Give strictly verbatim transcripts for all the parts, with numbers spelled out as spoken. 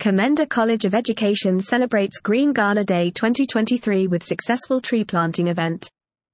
Commenda College of Education celebrates Green Ghana Day twenty twenty-three with successful tree planting event.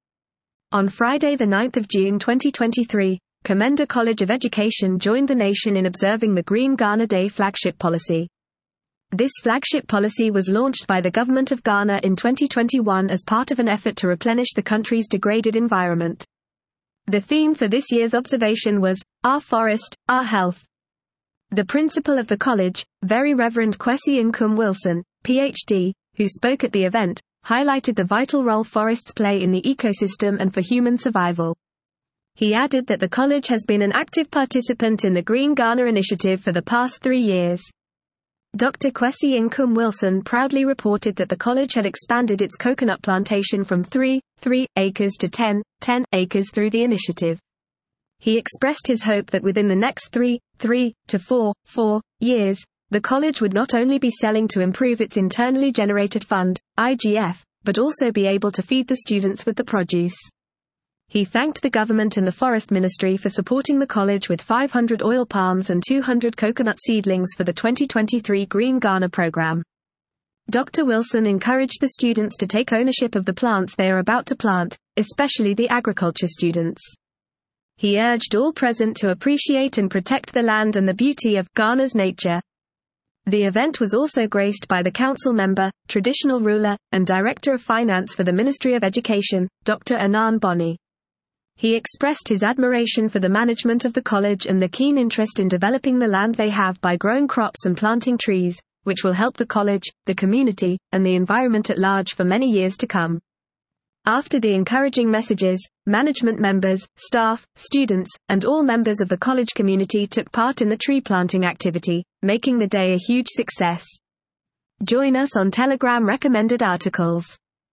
On Friday the ninth of June twenty twenty-three, Commenda College of Education joined the nation in observing the Green Ghana Day flagship policy. This flagship policy was launched by the Government of Ghana in twenty twenty-one as part of an effort to replenish the country's degraded environment. The theme for this year's observation was, Our Forest, Our Health. The principal of the college, Very Reverend Kwesi Nkum Wilson, P H D, who spoke at the event, highlighted the vital role forests play in the ecosystem and for human survival. He added that the college has been an active participant in the Green Ghana initiative for the past three years. Doctor Kwesi Nkum Wilson proudly reported that the college had expanded its coconut plantation from three, three acres to ten, ten acres through the initiative. He expressed his hope that within the next three, three to four, four years, the college would not only be selling to improve its internally generated fund, I G F, but also be able to feed the students with the produce. He thanked the government and the Forest Ministry for supporting the college with five hundred oil palms and two hundred coconut seedlings for the twenty twenty-three Green Ghana program. Doctor Wilson encouraged the students to take ownership of the plants they are about to plant, especially the agriculture students. He urged all present to appreciate and protect the land and the beauty of Ghana's nature. The event was also graced by the council member, traditional ruler, and director of finance for the Ministry of Education, Doctor Anan Boni. He expressed his admiration for the management of the college and the keen interest in developing the land they have by growing crops and planting trees, which will help the college, the community, and the environment at large for many years to come. After the encouraging messages, management members, staff, students, and all members of the college community took part in the tree planting activity, making the day a huge success. Join us on Telegram recommended articles.